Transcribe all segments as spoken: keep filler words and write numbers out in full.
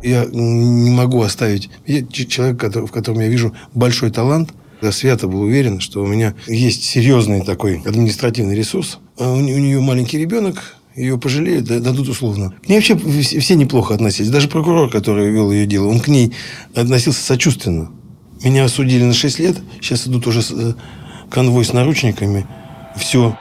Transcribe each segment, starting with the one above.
Я не могу оставить... Я человек, в котором я вижу большой талант. Я свято был уверен, что у меня есть серьезный такой административный ресурс. А у нее маленький ребенок, ее пожалеют, дадут условно. К ней вообще все неплохо относились. Даже прокурор, который вел ее дело, он к ней относился сочувственно. Меня осудили на шесть лет. Сейчас идут уже конвой с наручниками. Все.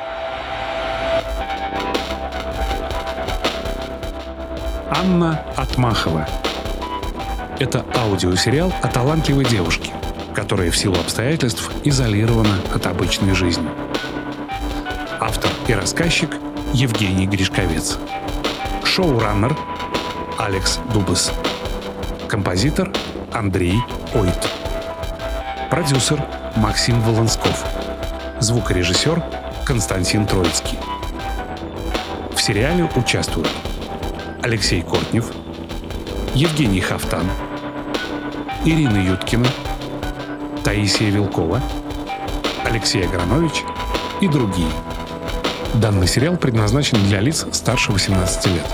Анна Отмахова. Это аудиосериал о талантливой девушке, которая в силу обстоятельств изолирована от обычной жизни. Автор и рассказчик Евгений Гришковец. Шоураннер Алекс Дубас. Композитор Андрей Ойт. Продюсер Максим Волонсков. Звукорежиссер Константин Троицкий. В сериале участвуют Алексей Кортнев, Евгений Хафтан, Ирина Юткина, Таисия Вилкова, Алексей Агранович и другие. Данный сериал предназначен для лиц старше восемнадцати лет.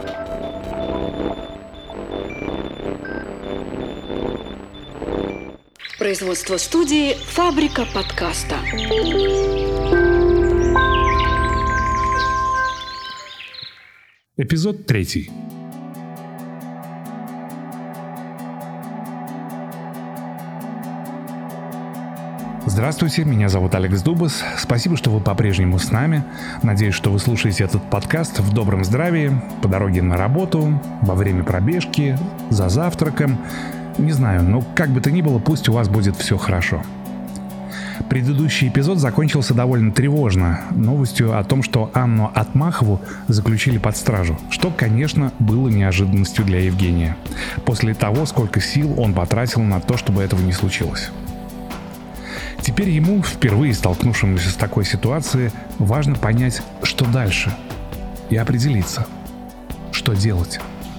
Производство студии «Фабрика подкаста». Эпизод третий. Здравствуйте, меня зовут Алекс Дубас. Спасибо, что вы по-прежнему с нами. Надеюсь, что вы слушаете этот подкаст в добром здравии, по дороге на работу, во время пробежки, за завтраком. Не знаю, но как бы то ни было, пусть у вас будет все хорошо. Предыдущий эпизод закончился довольно тревожно, новостью о том, что Анну Отмахову заключили под стражу, что, конечно, было неожиданностью для Евгения, после того, сколько сил он потратил на то, чтобы этого не случилось. Теперь ему, впервые столкнувшемуся с такой ситуацией, важно понять, что дальше, и определиться, что делать.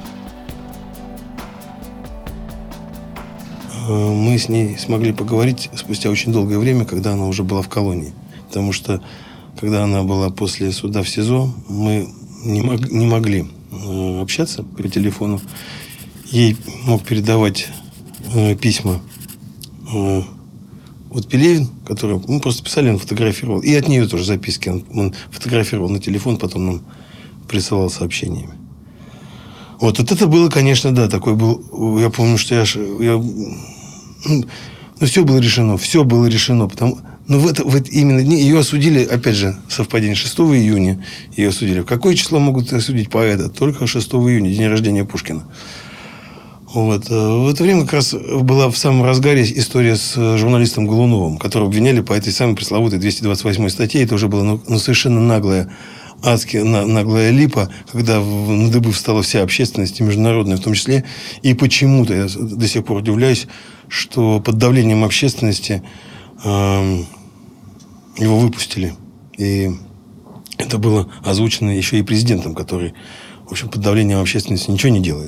Мы с ней смогли поговорить спустя очень долгое время, когда она уже была в колонии. Потому что, когда она была после суда в СИЗО, мы не, мог, не могли общаться по телефону. Ей мог передавать э, письма э, вот Пелевин, который мы просто писали, он фотографировал. И от нее тоже записки. Он, он фотографировал на телефон, потом нам присылал сообщениями. Вот, вот это было, конечно, да, такой был... Я помню, что я... я ну, все было решено, все было решено. Потому, но в, это, в это именно дни ее осудили, опять же, совпадение, шестого июня ее осудили. В какое число могут осудить поэта? Только шестого июня, день рождения Пушкина. Вот. В это время как раз была в самом разгаре история с журналистом Голуновым, которого обвиняли по этой самой пресловутой двести двадцать восьмой статье. Это уже было ну, ну, совершенно наглое адски наглая липа, когда на дыбы встала вся общественность, и международная в том числе. И почему-то, я до сих пор удивляюсь, что под давлением общественности э, его выпустили. И это было озвучено еще и президентом, который, в общем, под давлением общественности ничего не делает.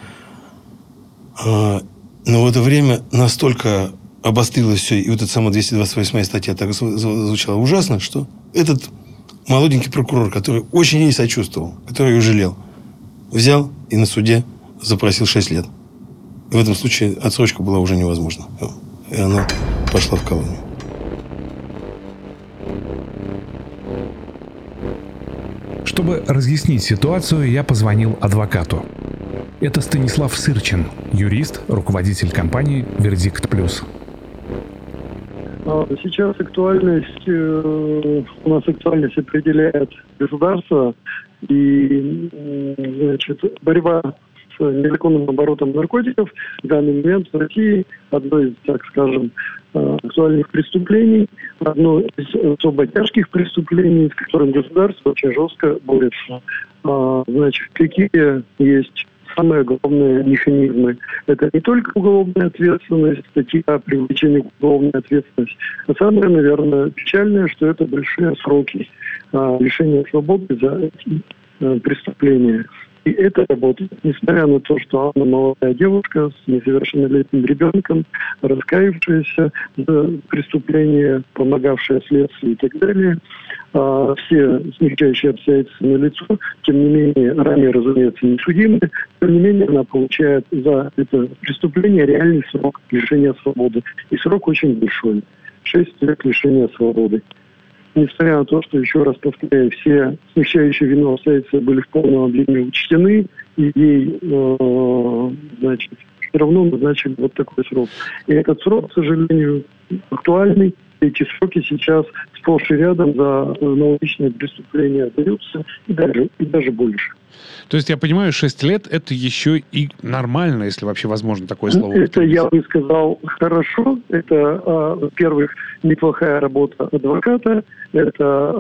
Э, но в это время настолько обострилось все, и вот эта самая двести двадцать восьмая статья так звучала ужасно, что этот молоденький прокурор, который очень ей сочувствовал, который ее жалел, взял и на суде запросил шесть лет. И в этом случае отсрочка была уже невозможна. И она пошла в колонию. Чтобы разъяснить ситуацию, я позвонил адвокату. Это Станислав Сырчин, юрист, руководитель компании «Вердикт Плюс». Сейчас актуальность, у нас актуальность определяет государство, и значит, борьба с незаконным оборотом наркотиков в данный момент в России одно из, так скажем, актуальных преступлений, одно из особо тяжких преступлений, с которым государство очень жестко борется. Значит, какие есть самые главные механизмы? Это не только уголовная ответственность, статья о привлечении к уголовной ответственности, а самое, наверное, печальное, что это большие сроки а, лишения свободы за эти а, преступления. И это работает, несмотря на то, что она молодая девушка с несовершеннолетним ребенком, раскаявшаяся за преступление, помогавшая следствию и так далее. А, все смягчающие обстоятельства налицо, тем не менее, ранее, разумеется, не судимая, тем не менее, она получает за это преступление реальный срок лишения свободы. И срок очень большой. шесть лет лишения свободы. Несмотря на то, что, еще раз повторяю, все смягчающие вину обстоятельства были в полном объеме учтены, и ей, э, значит, все равно назначили вот такой срок. И этот срок, к сожалению, актуальный. Эти сроки сейчас сплошь и рядом за аналогичные преступления даются, и даже, и даже больше. То есть, я понимаю, шесть лет – это еще и нормально, если вообще возможно такое слово. Это, я бы сказал, хорошо. Это, а, во-первых, неплохая работа адвоката. Это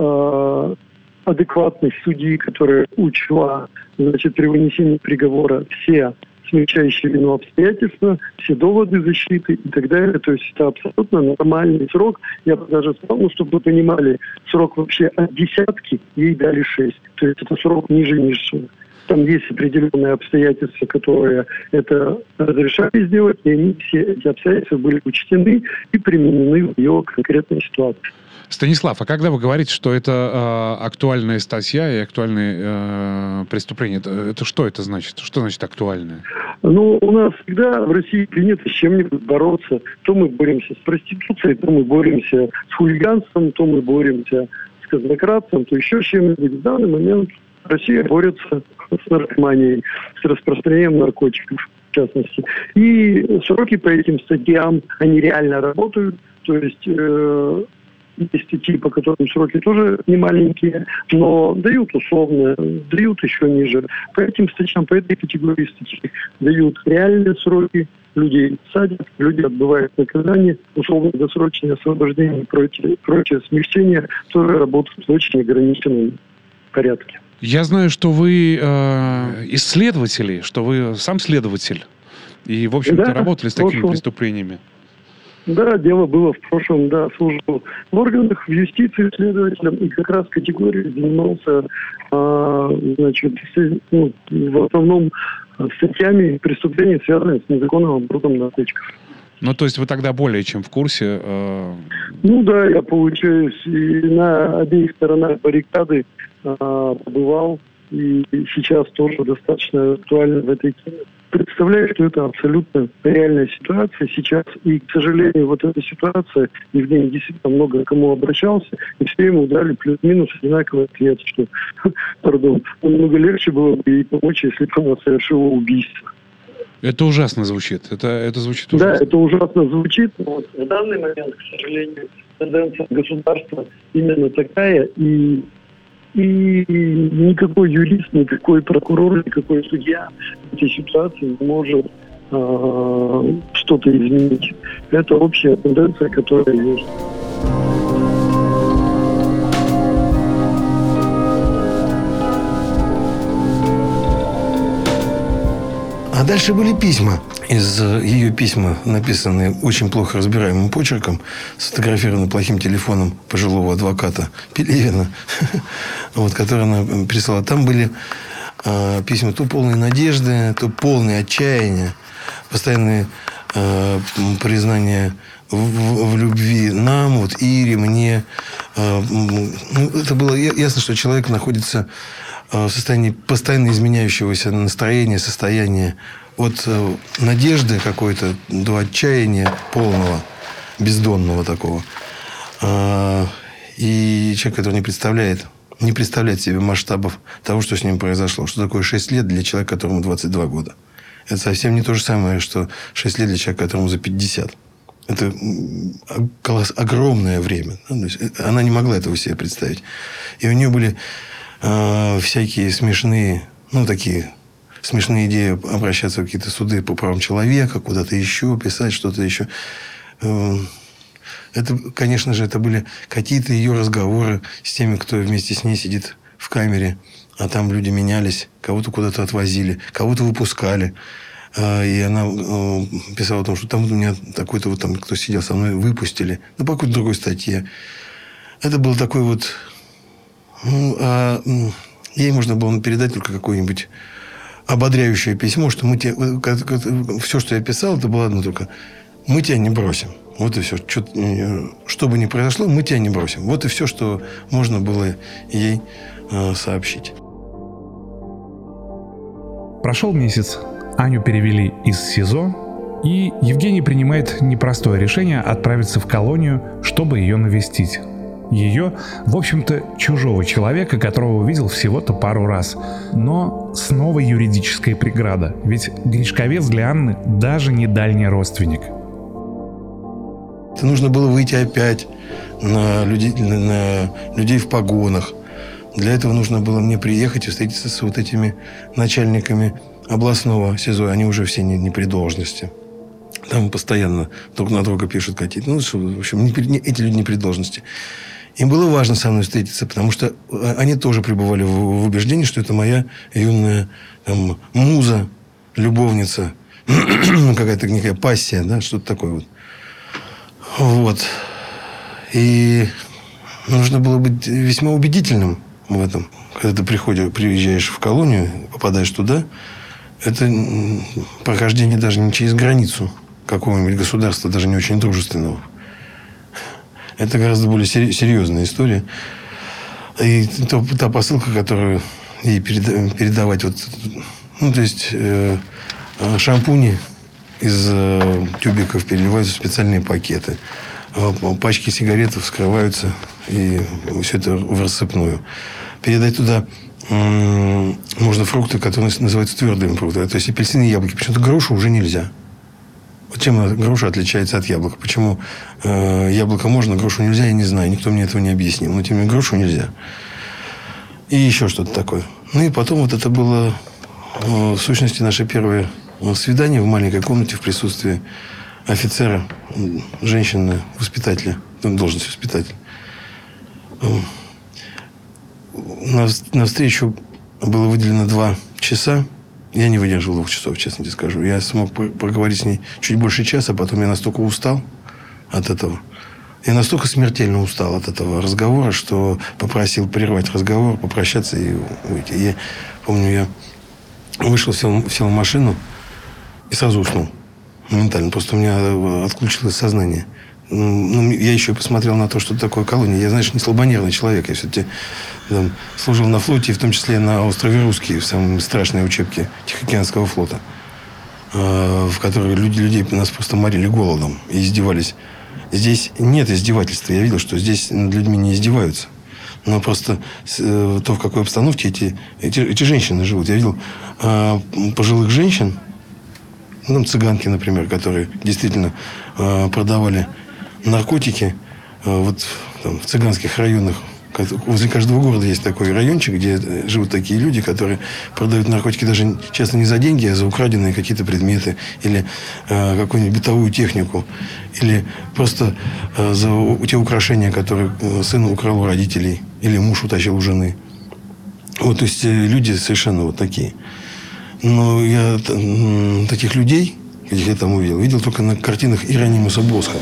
а, адекватность судьи, которая учла, значит, при вынесении приговора все смягчающие вину обстоятельства, все доводы защиты и так далее. То есть это абсолютно нормальный срок. Я бы даже сказал, ну, чтобы вы понимали, срок вообще от десятки, ей дали шесть. То есть это срок ниже низшего. Там есть определенные обстоятельства, которые это разрешали сделать, и они, все эти обстоятельства были учтены и применены в ее конкретной ситуации. Станислав, а когда вы говорите, что это э, актуальная статья и актуальные э, преступления, это, это что это значит? Что значит актуальное? Ну, у нас всегда в России принято с чем-нибудь бороться. То мы боремся с проституцией, то мы боремся с хулиганством, то мы боремся с казнократством, то еще с чем-нибудь. В данный момент Россия борется с наркоманией, с распространением наркотиков, в частности. И сроки по этим статьям, они реально работают. То есть э, есть статьи, по которым сроки тоже не маленькие, но дают условно, дают еще ниже. По этим статьям, по этой категории статей дают реальные сроки. Людей садят, люди отбывают наказание, условно-досрочное освобождение и прочее, прочее смягчение тоже работают в очень ограниченном порядке. Я знаю, что вы э, исследователи, что вы сам следователь. И, в общем-то, да, работали с такими прошлом. преступлениями. Да, дело было в прошлом, да, служил в органах, в юстиции следователем, и как раз категорией занимался, а, значит, ну, в основном статьями преступлений, связанных с незаконным оборотом наркотиков. Ну, то есть вы тогда более чем в курсе? Э... Ну да, я, получаюсь, и на обеих сторонах баррикады а, побывал, и сейчас тоже достаточно актуально в этой теме. Представляю, что это абсолютно реальная ситуация сейчас. И, к сожалению, вот эта ситуация, Евгений действительно много к кому обращался, и все ему дали плюс-минус одинаковый ответ, что, пардон, намного легче было бы ей помочь, если бы она совершила убийство. Это ужасно звучит. Это, это звучит ужасно. Да, это ужасно звучит, но вот в данный момент, к сожалению, тенденция государства именно такая, и И никакой юрист, никакой прокурор, никакой судья в этой ситуации не может э, что-то изменить. Это общая тенденция, которая есть. А дальше были письма. Из ее письма, написанные очень плохо разбираемым почерком, сфотографированы плохим телефоном пожилого адвоката Пелевина, вот, который она прислала. Там были э, письма то полные надежды, то полные отчаяния, постоянные э, признания в, в, в любви нам, вот, Ире, мне. Э, ну, это было ясно, что человек находится в состоянии постоянно изменяющегося настроения, состояния от э, надежды какой-то до отчаяния полного, бездонного такого. Э, и человек, который не представляет, не представляет себе масштабов того, что с ним произошло. Что такое шесть лет для человека, которому двадцать два года. Это совсем не то же самое, что шесть лет для человека, которому за пятьдесят. Это колосс, огромное время. Да? То есть она не могла этого себе представить. И у нее были э, всякие смешные, ну, такие... смешные идеи обращаться в какие-то суды по правам человека, куда-то еще, писать что-то еще. Это, конечно же, это были какие-то ее разговоры с теми, кто вместе с ней сидит в камере, а там люди менялись, кого-то куда-то отвозили, кого-то выпускали. И она писала о том, что там у меня такой-то вот там, кто сидел со мной, выпустили. Ну, по какой-то другой статье. Это был такой вот... Ну, а ей можно было передать только какой-нибудь ободряющее письмо, что мы тебя... Все, что я писал, это было одно только. Мы тебя не бросим. Вот и все. Что, что бы ни произошло, мы тебя не бросим. Вот и все, что можно было ей э, сообщить. Прошел месяц. Аню перевели из СИЗО, и Евгений принимает непростое решение отправиться в колонию, чтобы ее навестить. Ее, в общем-то, чужого человека, которого увидел всего-то пару раз. Но снова юридическая преграда, ведь Гришковец для Анны даже не дальний родственник. Это нужно было выйти опять на людей, на людей в погонах. Для этого нужно было мне приехать и встретиться с вот этими начальниками областного СИЗО. Они уже все не, не при должности. Там постоянно друг на друга пишут какие-то. Ну, что, в общем, не, не, эти люди не при должности. Им было важно со мной встретиться, потому что они тоже пребывали в, в убеждении, что это моя юная там, муза, любовница, какая-то некая пассия, да, что-то такое вот. Вот. И нужно было быть весьма убедительным в этом. Когда ты приходишь, приезжаешь в колонию, попадаешь туда, это прохождение даже не через границу какого-нибудь государства, даже не очень дружественного. Это гораздо более серьезная история. И то, та посылка, которую ей переда- передавать, вот, ну, то есть э, шампуни из э, тюбиков переливаются в специальные пакеты. Пачки сигарет вскрываются, и все это в рассыпную. Передать туда м- можно фрукты, которые называются твердыми фруктами. То есть апельсины и яблоки. Почему-то грушу уже нельзя. Вот чем груша отличается от яблока? Почему э, яблоко можно, грушу нельзя, я не знаю. Никто мне этого не объяснил. Но тем не менее, грушу нельзя. И еще что-то такое. Ну и потом вот это было э, в сущности наше первое свидание в маленькой комнате в присутствии офицера, женщины, воспитателя, должность воспитателя. На, на встречу было выделено два часа. Я не выдержал двух часов, честно тебе скажу. Я смог поговорить с ней чуть больше часа, потом я настолько устал от этого. Я настолько смертельно устал от этого разговора, что попросил прервать разговор, попрощаться и уйти. Я помню, я вышел, сел, сел в машину и сразу уснул. Моментально. Просто у меня отключилось сознание. Ну, я еще и посмотрел на то, что такое колония. Я, знаешь, не слабонервный человек. Я все-таки там, служил на флоте, в том числе на острове Русский, в самой страшной учебке Тихоокеанского флота, в которой люди, людей нас просто морили голодом и издевались. Здесь нет издевательства. Я видел, что здесь над людьми не издеваются. Но просто то, в какой обстановке эти, эти, эти женщины живут. Я видел пожилых женщин, ну, там цыганки, например, которые действительно продавали наркотики вот там, в цыганских районах. Возле каждого города есть такой райончик, где живут такие люди, которые продают наркотики даже часто не за деньги, а за украденные какие-то предметы или э, какую-нибудь бытовую технику, или просто э, за те украшения, которые сын украл у родителей или муж утащил у жены. Вот, то есть люди совершенно вот такие. Но я м, таких людей, каких я там увидел, видел только на картинах Иеронимуса Босха.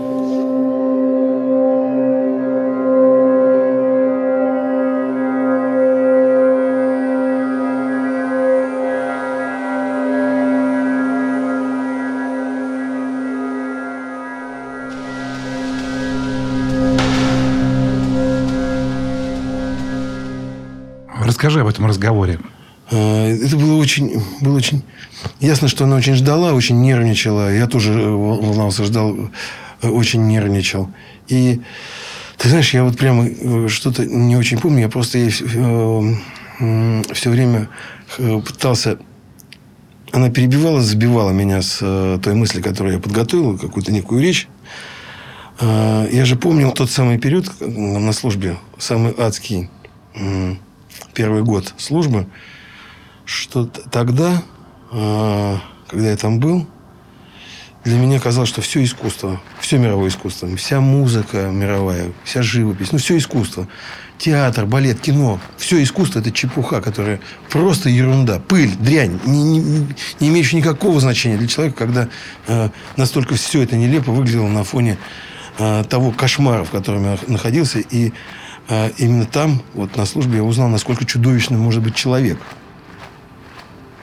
Расскажи об этом разговоре. Это было очень, было очень ясно, что она очень ждала, очень нервничала. Я тоже волновался, ждал, очень нервничал. И ты знаешь, я вот прямо что-то не очень помню. Я просто ей все время пытался... Она перебивала, забивала меня с той мысли, которую я подготовил, какую-то некую речь. Я же помнил тот самый период на службе, самый адский, первый год службы, что тогда, когда я там был, для меня казалось, что все искусство, все мировое искусство, вся музыка мировая, вся живопись, ну, все искусство, театр, балет, кино, все искусство – это чепуха, которая просто ерунда, пыль, дрянь, не, не, не имеющая никакого значения для человека, когда э, настолько все это нелепо выглядело на фоне э, того кошмара, в котором я находился. И э, именно там, вот на службе, я узнал, насколько чудовищным может быть человек.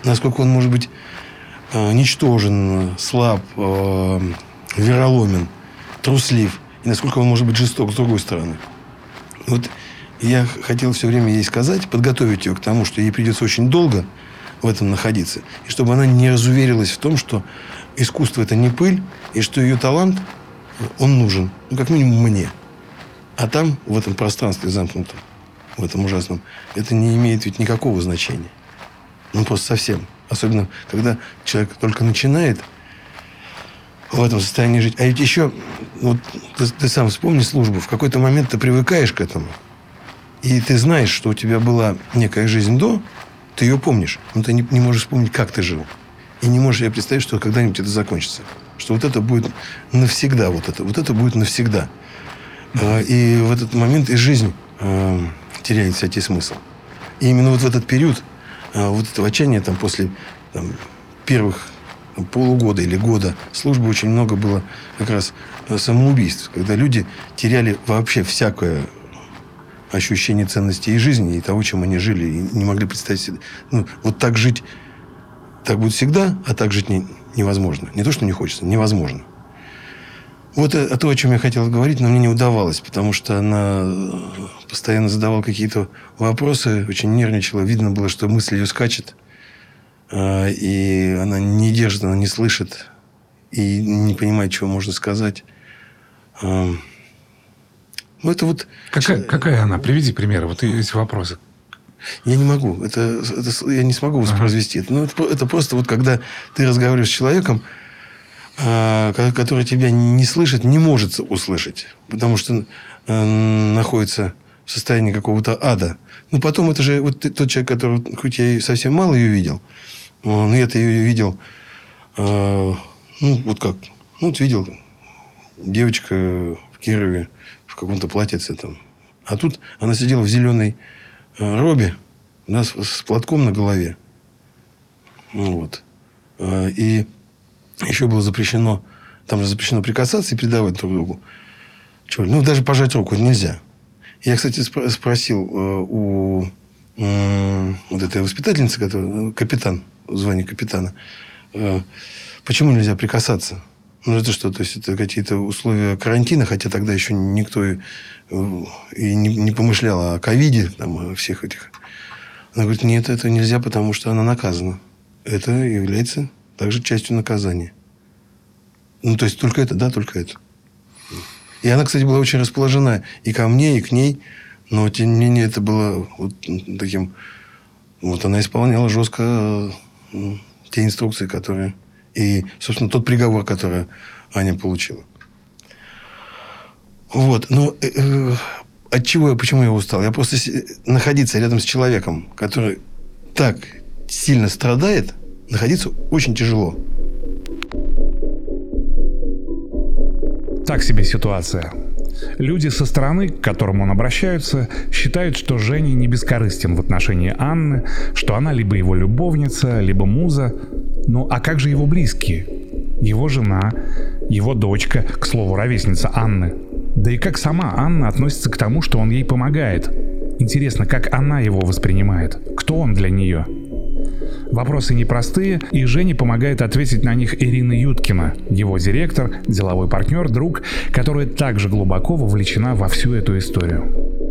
насколько он может быть э, ничтожен, слаб, э, вероломен, труслив, и насколько он может быть жесток с другой стороны. Вот я хотел все время ей сказать, подготовить ее к тому, что ей придется очень долго в этом находиться, и чтобы она не разуверилась в том, что искусство – это не пыль, и что ее талант, он нужен, ну, как минимум мне. А там, в этом пространстве замкнутом, в этом ужасном, это не имеет ведь никакого значения. Ну, просто совсем. Особенно, когда человек только начинает в этом состоянии жить. А ведь еще, вот ты, ты сам вспомни службу, в какой-то момент ты привыкаешь к этому. И ты знаешь, что у тебя была некая жизнь до, ты ее помнишь, но ты не, не можешь вспомнить, как ты жил. И не можешь себе представить, что когда-нибудь это закончится. Что вот это будет навсегда. Вот это, вот это будет навсегда. И в этот момент и жизнь э, теряет всякий смысл. И именно вот в этот период э, вот этого отчаяния, там, после там, первых там, полугода или года службы очень много было как раз самоубийств, когда люди теряли вообще всякое ощущение ценности и жизни, и того, чем они жили, и не могли представить себе. Ну, вот так жить, так будет всегда, а так жить не, невозможно. Не то, что не хочется, невозможно. Вот это то, о чем я хотел говорить, но мне не удавалось, потому что она постоянно задавала какие-то вопросы, очень нервничала. Видно было, что мысль ее скачет, и она не держит, она не слышит, и не понимает, чего можно сказать. Ну, это вот... Какая, какая она? Приведи примеры, вот эти вопросы. Я не могу. Это, это, я не смогу воспроизвести ага. это. Ну, это. Это просто вот когда ты разговариваешь с человеком, который тебя не слышит, не может услышать. Потому что э, находится в состоянии какого-то ада. Но потом это же вот тот человек, который, хоть я совсем мало ее видел, но я-то ее видел, э, ну, вот как, ну, вот видел девочка в Кирове в каком-то платьице там. А тут она сидела в зеленой э, робе, да, с, с платком на голове. Вот. Э, и еще было запрещено, там же запрещено прикасаться и передавать друг другу. Чего? Ну, даже пожать руку нельзя. Я, кстати, спро- спросил э, у э, вот этой воспитательницы, которая, капитан, в звании капитана, э, почему нельзя прикасаться? Ну, это что? То есть, это какие-то условия карантина, хотя тогда еще никто и, и не, не помышлял о ковиде, там, о всех этих. Она говорит, нет, это нельзя, потому что она наказана. Это является также частью наказания. Ну, то есть, только это, да, только это. И она, кстати, была очень расположена и ко мне, и к ней. Но, тем не менее, это было вот таким... Вот она исполняла жестко ну, те инструкции, которые... И, собственно, тот приговор, который Аня получила. Вот. Но э, э, от чего я, почему я устал? Я просто находиться рядом с человеком, который так сильно страдает, находиться очень тяжело. Так себе ситуация. Люди со стороны, к которым он обращается, считают, что Женя не бескорыстен в отношении Анны, что она либо его любовница, либо муза. Ну, а как же его близкие? Его жена, его дочка, к слову, ровесница Анны. Да и как сама Анна относится к тому, что он ей помогает? Интересно, как она его воспринимает? Кто он для нее? Вопросы непростые, и Жене помогает ответить на них Ирина Юткина, его директор, деловой партнер, друг, которая также глубоко вовлечена во всю эту историю.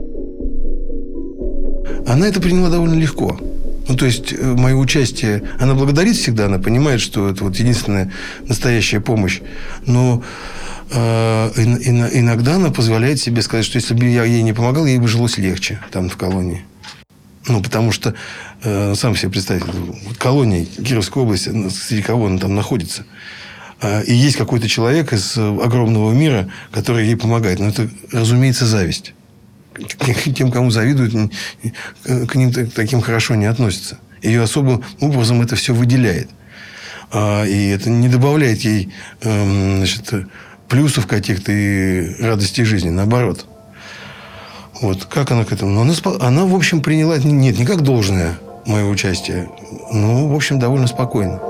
Она это приняла довольно легко. Ну, то есть, мое участие... Она благодарит всегда, она понимает, что это вот единственная настоящая помощь. Но э, иногда она позволяет себе сказать, что если бы я ей не помогал, ей бы жилось легче там, в колонии. Ну, потому что, э, сам себе представьте, вот колония Кировской области, среди кого она там находится. Э, и есть какой-то человек из огромного мира, который ей помогает. Но это, разумеется, зависть. К тем, кому завидуют, к ним таким хорошо не относятся. Ее особым образом это все выделяет. И это не добавляет ей значит, плюсов каких-то и радости жизни. Наоборот. Вот. Как она к этому? Но она, она, в общем, приняла... Нет, не как должное мое участие. Но, в общем, довольно спокойно.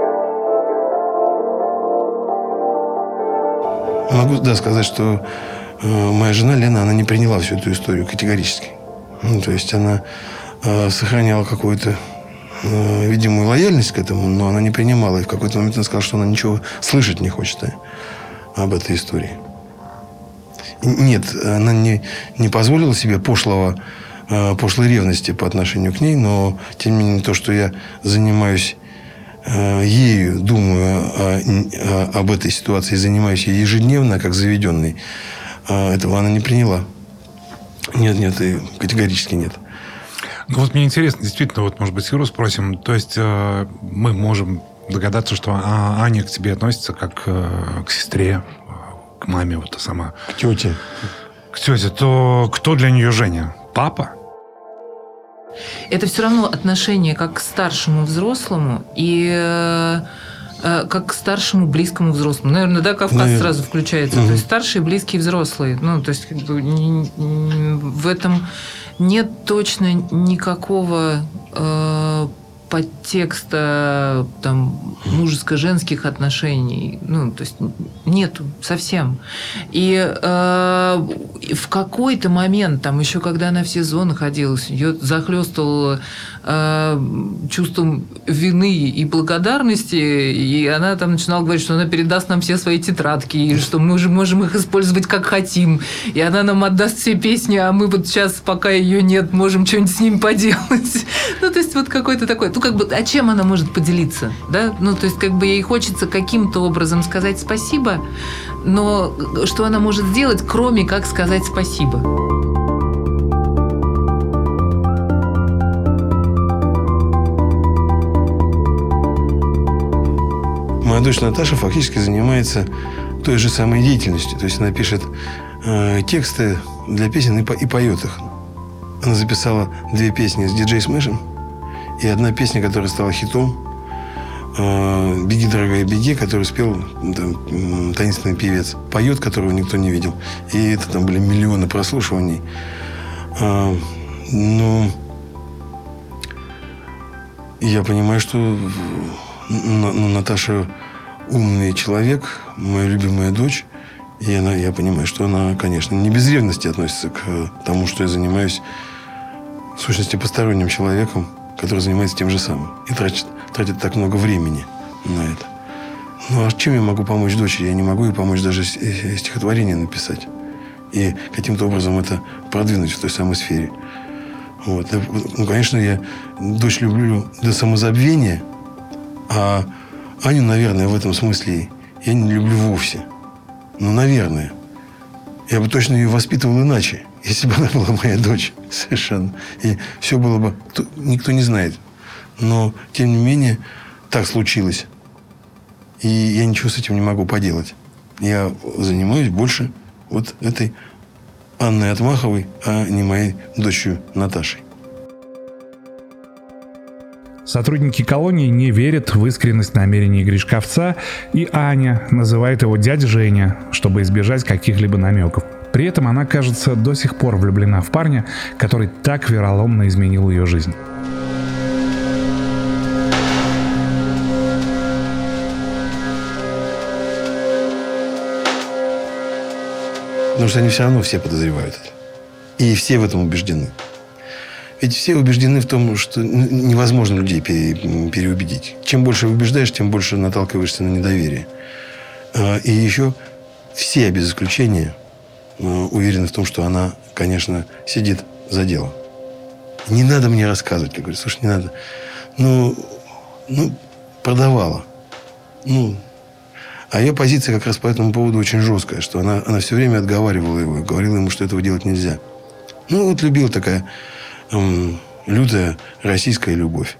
Могу, да, сказать, что моя жена Лена, она не приняла всю эту историю категорически. Ну, то есть она э, сохраняла какую-то э, видимую лояльность к этому, но она не принимала. И в какой-то момент она сказала, что она ничего слышать не хочет об этой истории. Нет, она не, не позволила себе пошлого, э, пошлой ревности по отношению к ней, но, тем не менее, то, что я занимаюсь э, ею, думаю о, о, об этой ситуации, занимаюсь ей ежедневно, как заведенный, э, этого она не приняла. Нет, нет, и категорически нет. Ну, вот мне интересно, действительно, вот, может быть, Иру спросим. То есть, э, мы можем догадаться, что а, Аня к тебе относится как э, к сестре, к маме, вот сама. К тете. К тете. То кто для нее Женя? Папа? Это все равно отношение как к старшему взрослому и э, э, как к старшему близкому взрослому. Наверное, да, Кавказ Наверное. сразу включается. Угу. То есть старшие, близкие, взрослые. Ну, то есть как бы, не, не, в этом нет точно никакого э, подтекста там мужеско-женских отношений. Ну, то есть нету совсем. И э, в какой-то момент, там еще когда она в СИЗО находилась, ее захлестывало э, чувством вины и благодарности, и она там начинала говорить, что она передаст нам все свои тетрадки, и что мы уже можем их использовать как хотим, и она нам отдаст все песни, а мы вот сейчас, пока ее нет, можем что-нибудь с ними поделать. Ну, то есть вот какой-то такой... Ну, как бы, а чем она может поделиться? Да? Ну, то есть, как бы ей хочется каким-то образом сказать спасибо, но что она может сделать, кроме как сказать спасибо? Моя дочь Наташа фактически занимается той же самой деятельностью. То есть она пишет э, тексты для песен и, по, и поет их. Она записала две песни с диджей Смэшем и одна песня, которая стала хитом, э, «Беги, дорогая, беги», которую спел там, таинственный певец. Поет, которого никто не видел. И это там были миллионы прослушиваний. Э, ну, я понимаю, что ну, Наташа умный человек, моя любимая дочь. И она, я понимаю, что она, конечно, не без ревности относится к тому, что я занимаюсь, в сущности, посторонним человеком, который занимается тем же самым. И тратит, тратит так много времени на это. Ну, а чем я могу помочь дочери? Я не могу ей помочь даже стихотворение написать. И каким-то образом это продвинуть в той самой сфере. Вот. Ну, конечно, я дочь люблю до самозабвения, а Аню, наверное, в этом смысле я не люблю вовсе. Ну, наверное. Я бы точно ее воспитывал иначе, если бы она была моя дочь. Совершенно. И все было бы... Никто не знает. Но, тем не менее, так случилось. И я ничего с этим не могу поделать. Я занимаюсь больше вот этой Анной Отмаховой, а не моей дочерью Наташей. Сотрудники колонии не верят в искренность намерений Гришковца, и Аня называет его дядя Женя, чтобы избежать каких-либо намеков. При этом она, кажется, до сих пор влюблена в парня, который так вероломно изменил ее жизнь. Потому что они все равно все подозревают это. И все в этом убеждены. Ведь все убеждены в том, что невозможно людей переубедить. Чем больше убеждаешь, тем больше наталкиваешься на недоверие. И еще все, без исключения, уверены в том, что она, конечно, сидит за дело. Не надо мне рассказывать, как говорится. Слушай, не надо. Ну, ну, продавала. Ну, а ее позиция как раз по этому поводу очень жесткая, что она, она все время отговаривала его, говорила ему, что этого делать нельзя. Ну, вот любила такая... лютая российская любовь.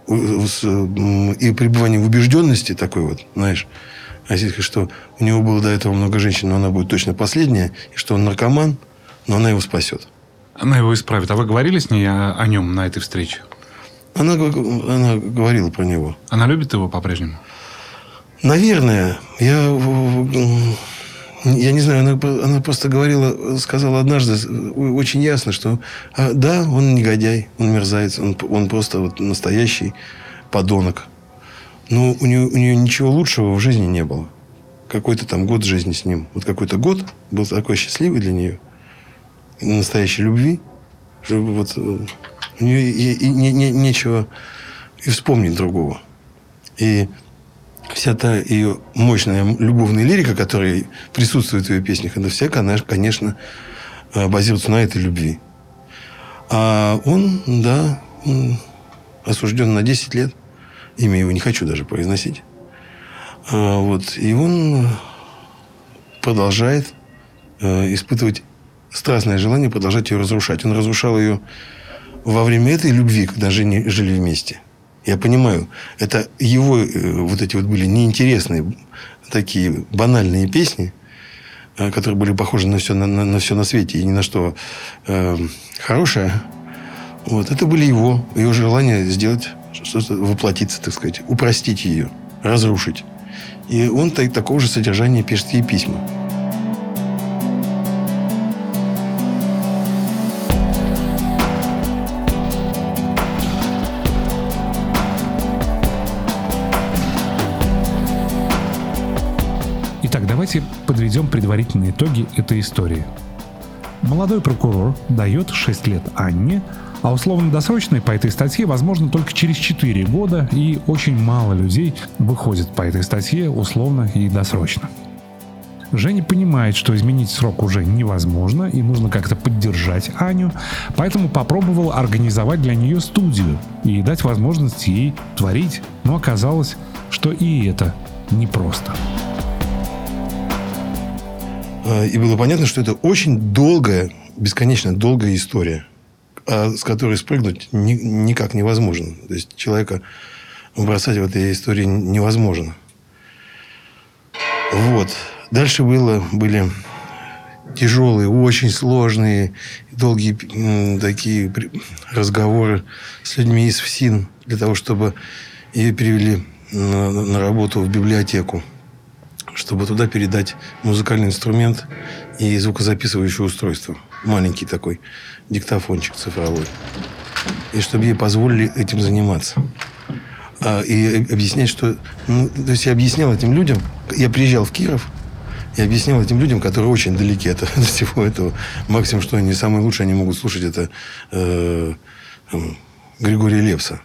И пребывание в убежденности такой вот, знаешь, российской, что у него было до этого много женщин, но она будет точно последняя, и что он наркоман, но она его спасет. Она его исправит. А вы говорили с ней о, о нем на этой встрече? Она, она говорила про него. Она любит его по-прежнему? Наверное. Я... Я не знаю, она, она просто говорила, сказала однажды очень ясно, что а, да, он негодяй, он мерзавец, он, он просто вот настоящий подонок. Но у нее, у нее ничего лучшего в жизни не было. какой-то там год жизни с ним. Вот какой-то год был такой счастливый для нее, настоящей любви, что вот у нее и, и, не, не, нечего и вспомнить другого. И вся та ее мощная любовная лирика, которая присутствует в ее песнях, это вся, конечно, базируется на этой любви. А он, да, он осужден на десять лет. Имя его не хочу даже произносить. А, вот, и он продолжает э, испытывать страстное желание продолжать ее разрушать. Он разрушал ее во время этой любви, когда жили, жили вместе. Я понимаю, это его э, вот эти вот были неинтересные, такие банальные песни, э, которые были похожи на все на, на, на все на свете и ни на что э, хорошее. Вот, это были его, его желания сделать что-то, воплотиться, так сказать, упростить ее, разрушить. И он так, такого же содержания пишет ей письма. Итак, давайте подведем предварительные итоги этой истории. Молодой прокурор дает шесть лет Анне, а условно-досрочный по этой статье возможно только через четыре года, и очень мало людей выходит по этой статье условно и досрочно. Женя понимает, что изменить срок уже невозможно, и нужно как-то поддержать Аню, поэтому попробовал организовать для нее студию и дать возможность ей творить, но оказалось, что и это непросто. И было понятно, что это очень долгая, бесконечно долгая история, с которой спрыгнуть ни, никак невозможно. То есть человека бросать в этой истории невозможно. Вот. Дальше было, были тяжелые, очень сложные, долгие м, такие разговоры с людьми из ФСИН для того, чтобы ее перевели на, на работу в библиотеку, чтобы туда передать музыкальный инструмент и звукозаписывающее устройство. Маленький такой диктофончик цифровой. И чтобы ей позволили этим заниматься. А, и объяснять, что... Ну, то есть, я объяснял этим людям... Я приезжал в Киров, я объяснял этим людям, которые очень далеки от, от всего этого. Максимум, что они самые лучшие, они могут слушать, это э, э, Григория Лепса.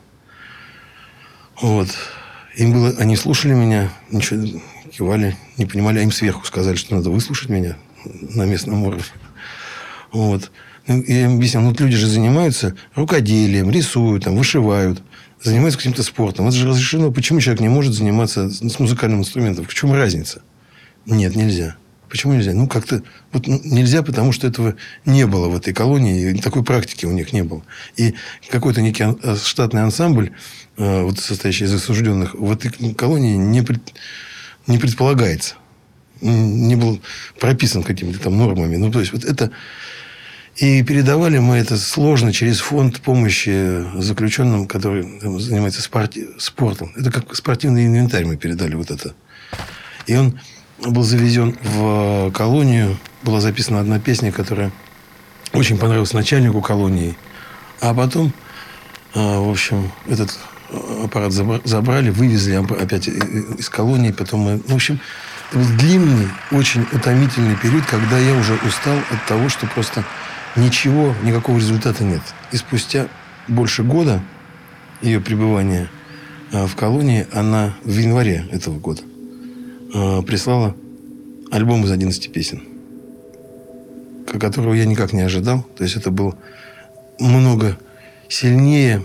Вот. Им было... Они слушали меня, ничего... кивали, не понимали, а им сверху сказали, что надо выслушать меня на местном уровне. Вот. Я им объяснял, ну, люди же занимаются рукоделием, рисуют, там, вышивают, занимаются каким-то спортом. Это же разрешено. Почему человек не может заниматься с музыкальным инструментом? В чем разница? Нет, нельзя. Почему нельзя? Ну, как-то... Вот, ну, нельзя, потому что этого не было в этой колонии. И такой практики у них не было. И какой-то некий штатный ансамбль, вот, состоящий из осужденных, в этой колонии не, пред... не предполагается. Не был прописан какими-то там нормами. Ну, то есть, вот это... И передавали мы это сложно через фонд помощи заключенным, который там, занимается спорти... спортом. Это как спортивный инвентарь мы передали вот это. И он был завезен в колонию. Была записана одна песня, которая очень понравилась начальнику колонии. А потом, в общем, этот аппарат забрали, вывезли опять из колонии. Потом мы... В общем, это был длинный, очень утомительный период, когда я уже устал от того, что просто... Ничего, никакого результата нет. И спустя больше года ее пребывания в колонии, она в январе этого года прислала альбом из одиннадцати песен, которого я никак не ожидал. То есть, это было много сильнее,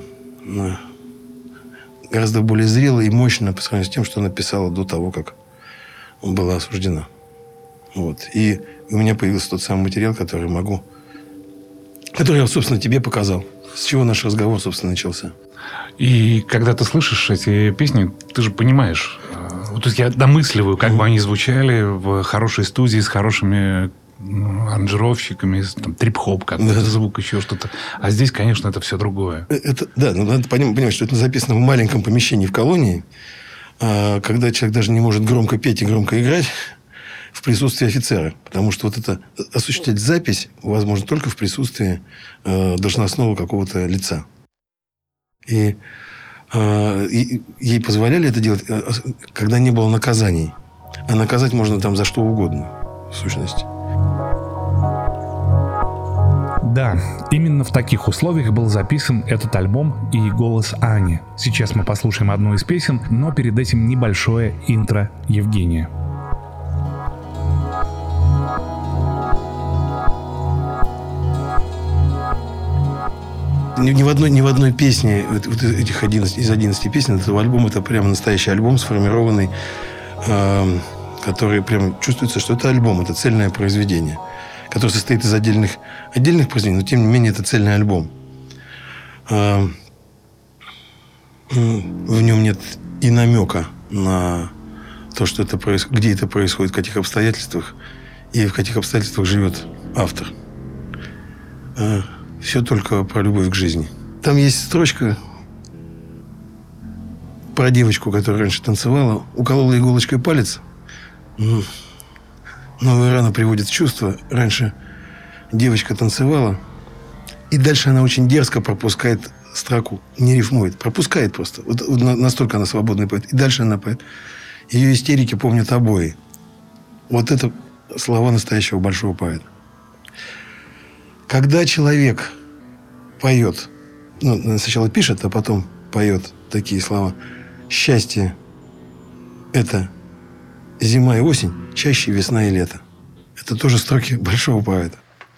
гораздо более зрело и мощно по сравнению с тем, что она писала до того, как была осуждена. Вот. И у меня появился тот самый материал, который могу... Который я, собственно, тебе показал. С чего наш разговор, собственно, начался. И когда ты слышишь эти песни, ты же понимаешь... То есть, я домысливаю, как mm-hmm. бы они звучали в хорошей студии с хорошими ну, аранжировщиками, там, трип-хоп, какой-то да. звук, еще что-то. А здесь, конечно, это все другое. Это, да, но надо понимать, что это записано в маленьком помещении в колонии, когда человек даже не может громко петь и громко играть в присутствии офицера. Потому что вот это осуществлять запись возможно только в присутствии э, должностного какого-то лица. И, э, и ей позволяли это делать, когда не было наказаний. А наказать можно там за что угодно, в сущности. Да, именно в таких условиях был записан этот альбом и голос Ани. Сейчас мы послушаем одну из песен, но перед этим небольшое интро Евгения. Ни, ни, в одной, ни в одной песне вот, вот этих одиннадцати, из одиннадцати песен этого альбома, это прямо настоящий альбом, сформированный, э, который прямо чувствуется, что это альбом, это цельное произведение, который состоит из отдельных, отдельных произведений, но тем не менее это цельный альбом. Э, в нем нет и намека на то, что это проис... где это происходит, в каких обстоятельствах и в каких обстоятельствах живет автор. Э, Все только про любовь к жизни. Там есть строчка про девочку, которая раньше танцевала, уколола иголочкой палец. Новая рана приводит в чувство. Раньше девочка танцевала, и дальше она очень дерзко пропускает строку. Не рифмует, пропускает просто. Вот, вот настолько она свободный поэт. И дальше она поет. Ее истерики помнят обои. Вот это слова настоящего большого поэта. Когда человек поет, ну, сначала пишет, а потом поет такие слова: счастье – это зима и осень, чаще весна и лето. Это тоже строки большого поэта.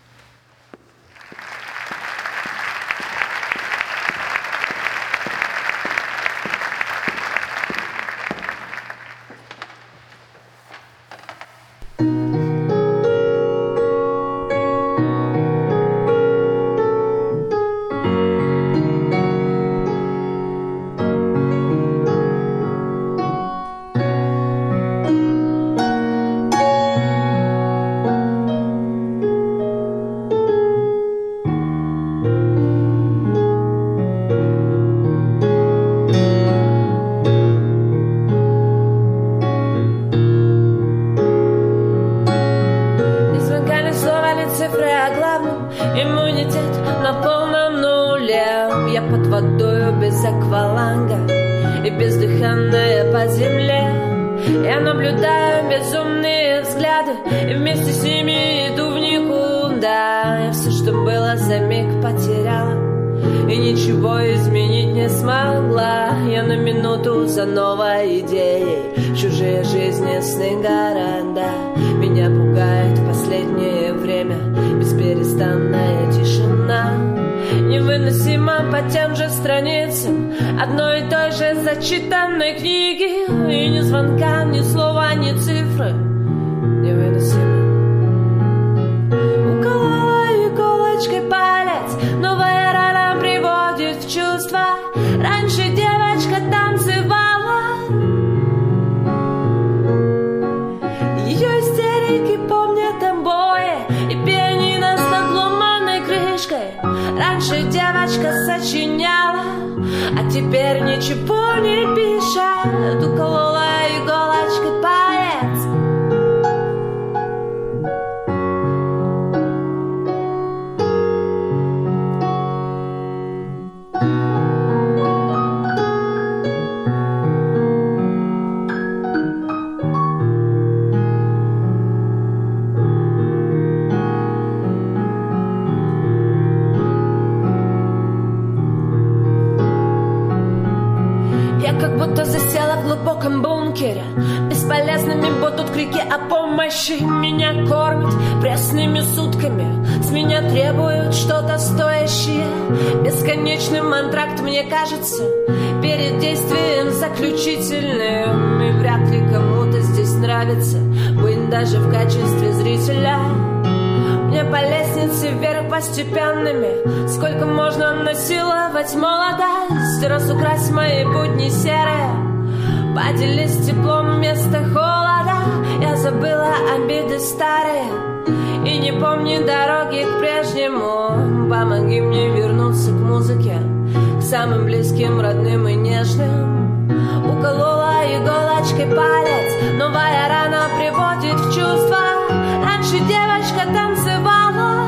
Читанной книги, и ни звонка, ни слова, ни цифры. Невыносимо. Уколола иголочкой палец, новая рана приводит в чувство. Раньше девочка танцевала, ее истерики помнят обои, и пианино с надломанной крышкой. Раньше девочка сочиняла, а теперь ничего не пишет, уколола иголочкой палец. Засела в глубоком бункере. Бесполезными будут крики о помощи. Меня кормят пресными сутками. С меня требуют что-то стоящее. Бесконечным антракт, мне кажется, перед действием заключительным. И вряд ли кому-то здесь нравится быть даже в качестве зрителя. Мне по лестнице вверх постепенными. Сколько можно насиловать молодость, разукрась мои будни серые. Поделись теплом вместо холода. Я забыла обиды старые и не помню дороги к прежнему. Помоги мне вернуться к музыке, к самым близким, родным и нежным. Уколола иголочкой палец, новая рана приводит в чувство. Раньше девочка танцевала,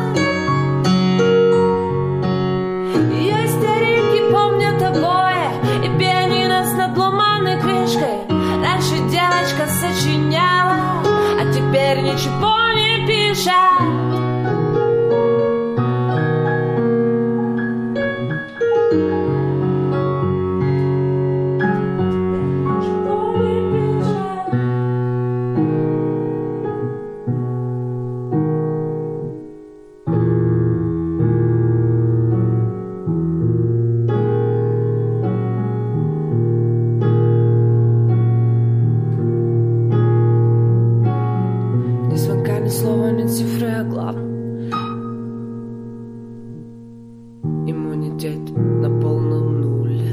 ее истерики помнят обои, и пианино с надломанной крышкой. Раньше девочка сочиняла, на полном нуле.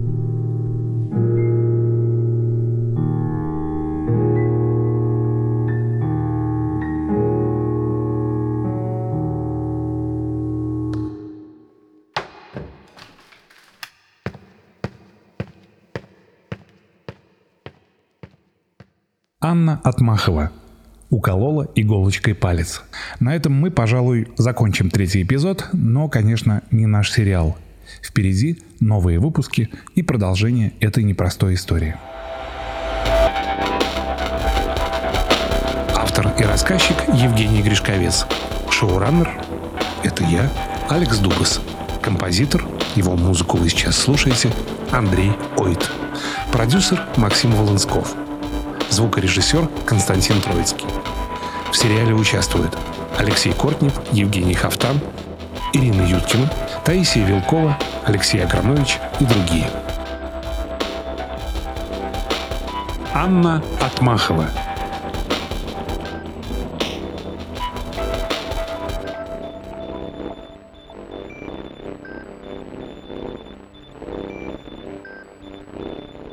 Анна Отмахова. Уколола иголочкой палец. На этом мы, пожалуй, закончим третий эпизод, но, конечно, не наш сериал. Впереди новые выпуски и продолжение этой непростой истории. Автор и рассказчик Евгений Гришковец. Шоураннер — это я, Алекс Дубас. Композитор, его музыку вы сейчас слушаете, Андрей Ойт. Продюсер Максим Волынсков. Звукорежиссер Константин Троицкий. В сериале участвуют Алексей Кортнев, Евгений Хафтан, Ирина Юткина, Таисия Вилкова, Алексей Агранович и другие. Анна Отмахова.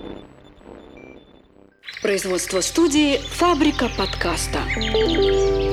Производство студии «Фабрика подкаста».